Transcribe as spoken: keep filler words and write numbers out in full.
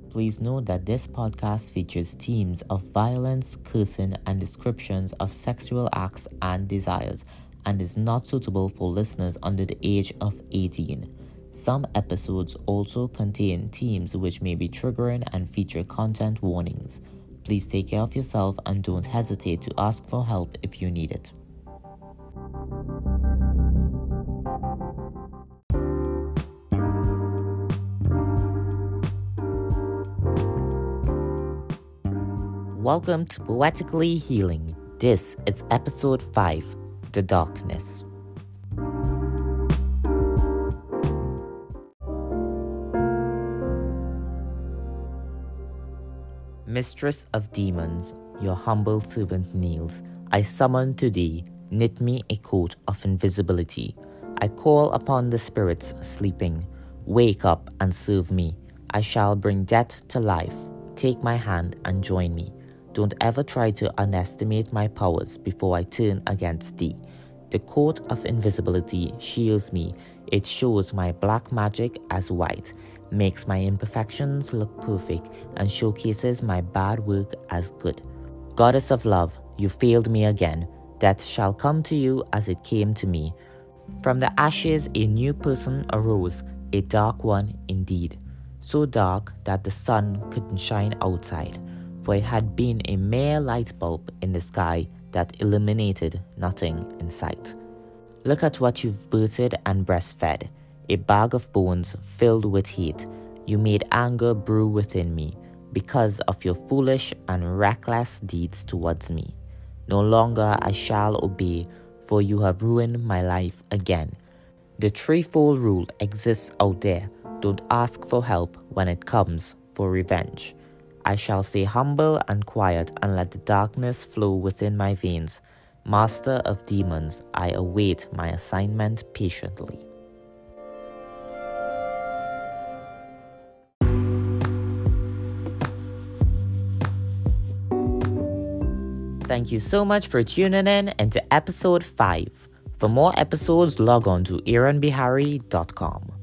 Please note that this podcast features themes of violence, cursing, and descriptions of sexual acts and desires, and is not suitable for listeners under the age of eighteen. Some episodes also contain themes which may be triggering and feature content warnings. Please take care of yourself and don't hesitate to ask for help if you need it. Welcome to Poetically Healing. This is episode five, The Darkness. Mistress of demons, your humble servant kneels. I summon to thee, knit me a coat of invisibility. I call upon the spirits sleeping. Wake up and serve me. I shall bring death to life. Take my hand and join me. Don't ever try to underestimate my powers before I turn against thee. The coat of invisibility shields me. It shows my black magic as white, makes my imperfections look perfect, and showcases my bad work as good. Goddess of love, you failed me again. Death shall come to you as it came to me. From the ashes a new person arose, a dark one indeed. So dark that the sun couldn't shine outside. For it had been a mere light bulb in the sky that illuminated nothing in sight. Look at what you've birthed and breastfed, a bag of bones filled with hate. You made anger brew within me because of your foolish and reckless deeds towards me. No longer I shall obey, for you have ruined my life again. The threefold rule exists out there. Don't ask for help when it comes for revenge. I shall stay humble and quiet and let the darkness flow within my veins. Master of demons, I await my assignment patiently. Thank you so much for tuning in into episode five. For more episodes, log on to aaron bihari dot com.